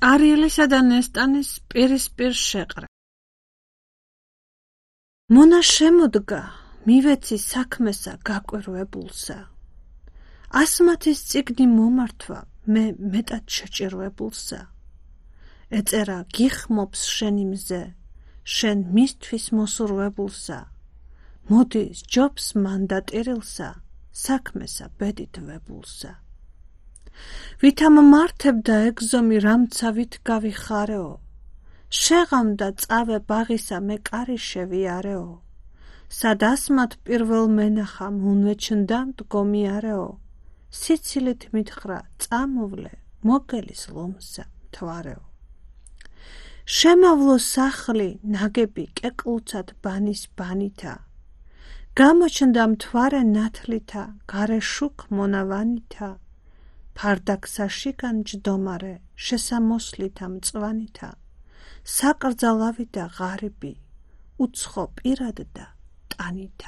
კარიელისა და ნესტანის პირისპირ შეყრა. მონა შემოდგა, მივეცი საქმესა გაკვირვებულსა. ასმათის წიგნი მომართვა, მე მეტად შეჭირვებულსა. ეწერა გიხმობს შენი მზე, შენ მისთვის მოსურვებულსა. მოდი სჯობს მანდატირილსა, საქმესა ბედით ვებულსა. ვითამ მართებდა ეგზომი რამცავით გავიხარეო, შეღამდა წავე ბაღისა მე კარი შევიარეო, სად ასმათ პირველ მენახამ უნვეჩნდა მდგომიარეო, სიცილით მითხრა წამოვლე მოგელის ლომსა მთვარეო. შემავლო სახლი ნაგები კეკლუცად ბანის ბანითა, გამოჩნდა მთვარე ნათლითა, გარე შუქ მონავანითა, ფარდაქსაშიგან ჯდომარე, შესამოსლითა მწვანითა, საკრძალავი და ღარიბი, უცხო პირად და ტანითა.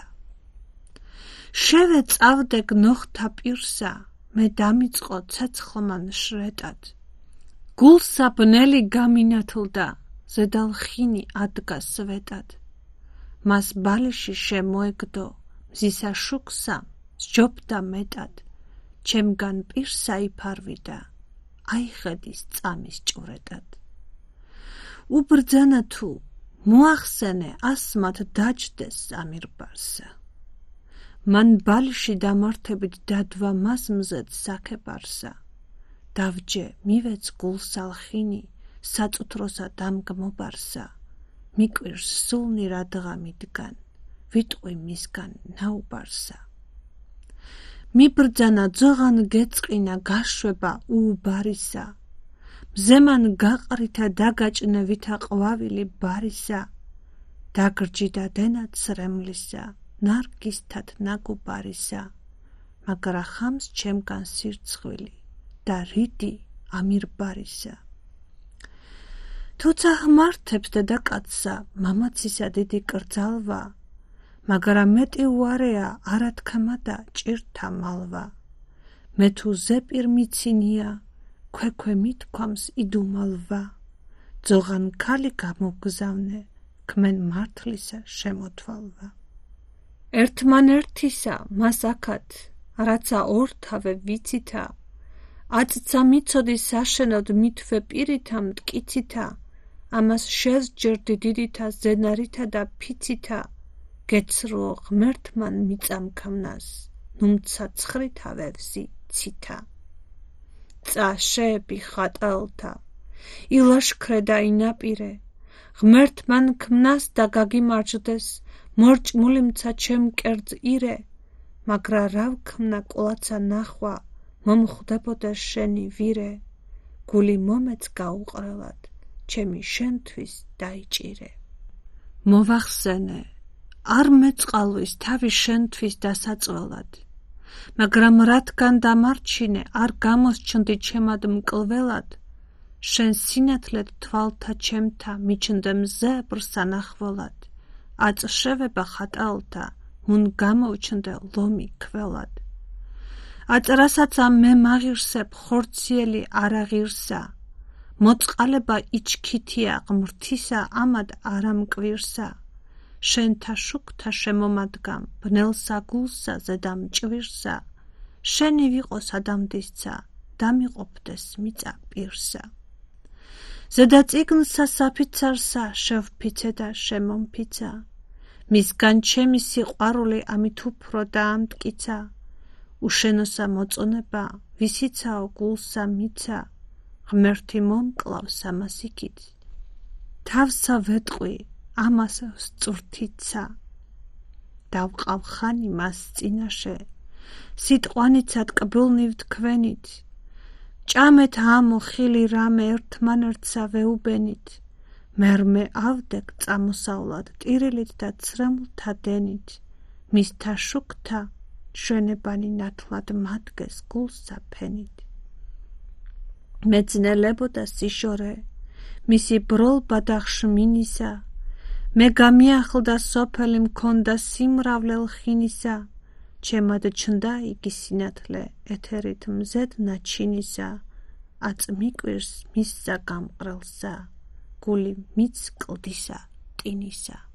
შევეწავდე გნოხთა პირსა, მე დამიწყო ცეცხლმან შრეტად, გულსა ბნელი გამინათლდა, ზედალ ხინი ადგა სვეტად. მას ბალიში შემოეგდო, მზისა შუქსა სჯობდა მეტად, ჩემგან პირსა იფარვიდა, აიხედის წამის ჭვრეტად. უბრძანა თუ, მოახსენე ასმათ დაჯდეს ამირბარსა. მან ბალიში დამართებით დადვა მას მზედ საქებარსა. დავჯე მივეც გულსალ ხინი, საწუთროსა დამგმობარსა. მიკვირს სულნი რადღა მიდგან, ვიტყვი მისგან ნაუბარსა. მიბრძანა ძოღან გეწყინა გაშვება უუბარისა, მზემან გაყრითა დაგაჭნე ვითა ყვავილი ბარისა, დაგრჯიდა დენა ცრემლისა, ნარგისთად ნაგუბარისა, მაგრა ხამს ჩემგან სირცხვილი და რიდი ამირბარისა. თუცა ღმართებს დედაკაცსა, მამაცისა დიდი კრძალვა, მაგრამ მეტი უარეა არათქმა და ჭირთა მალვა. მე თუ ზეპირ მიცინია, ქვექვე მithქვამს იდუმალვა, ძოღან ქალი გამოგზავნე, ქმენ მართლისა შემოთვალვა. ერთმანერთისა მას აქად, რაცა ორთავე ვიცითა, აწცა მიცოდი საშენოდ მითვე პირითა მტკიცითა, ამას შევსჯერდი დიდითა ზენარითა და ფიცითა, გეცრუო ღმერთმან მიწამქვნას, ნუმცა ცხრითავე ვზი ცითა. წა შეები ხატალთა, ილაშქრე და ინაპირე, ღმერთმან ქმნას და გაგიმარჯდეს, მორჭმული მცა ჩემ კერძ ირე, მაგრა რა ვქმნა კვლაცა ნახვა, მომხვდებოდა შენი ვირე, გული მომეც გაუყრელად, ჩემი შენთვის დაიჭირე. მოვახსენე, არ მეწყალვის თავი შენთვის დასაწველად, მაგრამ რადგან დამარჩინე, არ გამოსჩნდი ჩემად მკვლველად, შენ სინათლედ თვალთა ჩემთა მიჩნდე მზე ბრსანახველად, აწშევება ხატალთა, მუნ გამოვჩნდე ლომი ქველად. აწრასაც ამ მე მაღირსებ ხორციელი არაღირსა, მოწყალება იჩქითია ღმრთისა ამად არამკვირსა, შენთა შუქთა შემომადგამ ბნელსა გულსა ზედამ ჭვირსა, შენი ვიყოს ადამდისცა, დამიყოფდეს მიწა პირსა. ზედა წიგნსა საფიცარსა შევფიცე და შემომფიცა, მისგან ჩემი სიყვარული ამით უფრო დაამტკიცა, უშენოსა მოწონება, ვისიცაო გულსა მიცა, ღმერთი მომკლავს ამას იქით, თავსა ვეტყვი, ამას სწურთიცა. დავყავ ხანი მას წინაშე, სიტყვანიცად კბილნივ თქვენით, ჭამეთ ამო ხილი რამე ერთმანერთსა ვეუბენით, მერმე ავდეკ წამოსავლად ტირილით და ცრემლთა დენით, მისთა შუქთა შვენებანი ნათლად მადგეს გულსა ფენით. მეძნელებოდა სიშორე, მისი ბროლ ბადახშ მინისა, მე გამიახლდა სოფელი მქონდა სიმრავლელ ხინისა, ჩემად ჩნდა იგი სინათლე ეთერით მზედ ნაჩინისა, აწმიკვირს მისსა გამყრელსა, გული მიც კლდისა ტინისა.